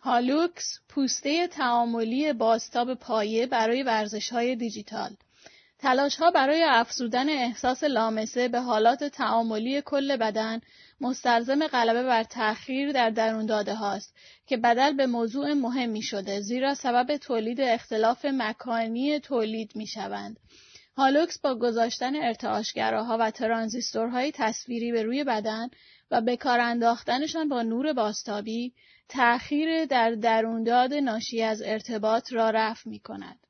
هالوکس، پوسته تعاملی بازتاب پایه برای ورزش‌های دیجیتال. تلاش‌ها برای افزودن احساس لامسه به حالات تعاملی کل بدن مستلزم غلبه بر تأخیر در درون‌داده هاست که بدل به موضوع مهمی شده، زیرا سبب تولید اختلاف مکانی تولید می‌شوند. هالوکس با گذاشتن ارتعاشگراها و ترانزیستورهای تصویری به روی بدن و به کار انداختنشان با نور بازتابی، تأخیر در درونداد ناشی از ارتباط را رفع می‌کند.